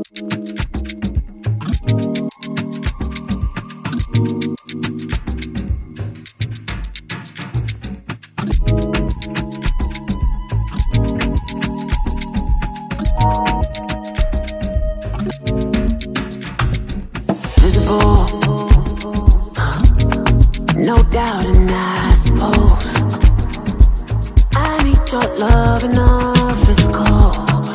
No doubt, and I suppose I need your love and all physical.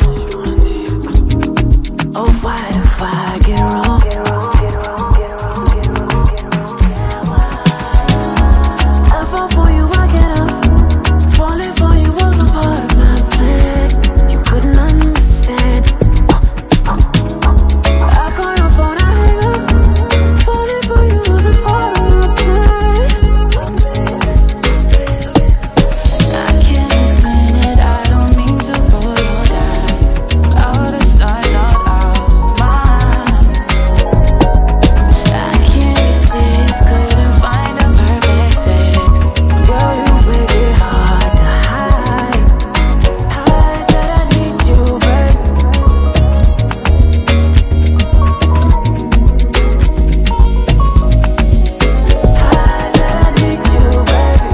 Oh, why if I get wrong? I fall for you, I get up. Falling for you was a part of my plan. You couldn't understand. I call your phone, I hang up. Falling for you was a part of my plan. I can't explain it, I don't mean to roll your dice. Out of sight, not out mind. I can't resist, couldn't find a perfect sex. Girl, you make it hard to hide. Hide that I need you, baby. Hide that I need you, baby.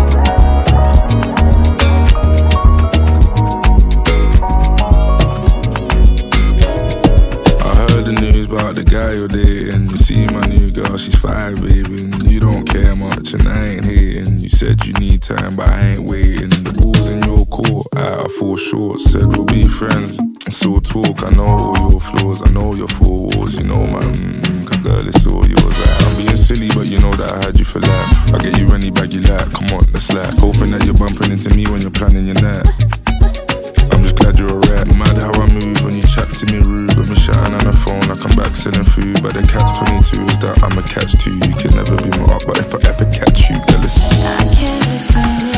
I heard the news about the guy you're dating. You see my new girl, she's fine, baby. And you don't care much, and I ain't hating. You said you need time, but I ain't waiting. The ball's in your court, I fall short. Said we'll be friends, still talk. I know all your flaws, I know your four walls. You know, man, cause girl, it's all yours. I'm being silly, but you know that I had you for life. I'll get you any bag you like, come on, let's like. Hoping that you're bumping into me when you're planning your night. I'm just glad you're alright. Mad how I move when you chat to me rude. Got me shouting on the phone, I come back selling food. But the catch-22 is that I'm a catch too. You can never be my up, but if I ever catch you, girl, it's I can't explain it.